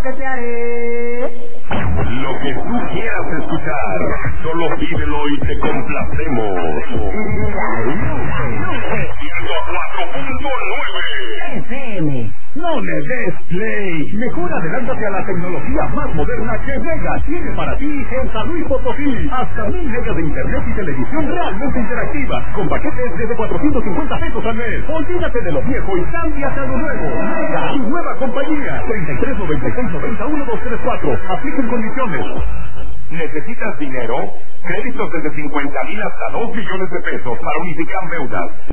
que te haré. Lo que tú quieras escuchar, solo pídelo y te complacemos. 104.9 FM. No le des play. Mejor adelántate a la tecnología más moderna que Mega tiene para ti en San Luis Potosí. Hasta 1000 megas de internet y televisión realmente interactiva, con paquetes desde 450 pesos al mes. Olvídate de lo viejo y cámbiate a lo nuevo. Mega, tu nueva compañía. 33 96 90 1234. Apliquen condiciones. ¿Necesitas dinero? Créditos desde 50,000 hasta 2 millones de pesos para unificar deudas.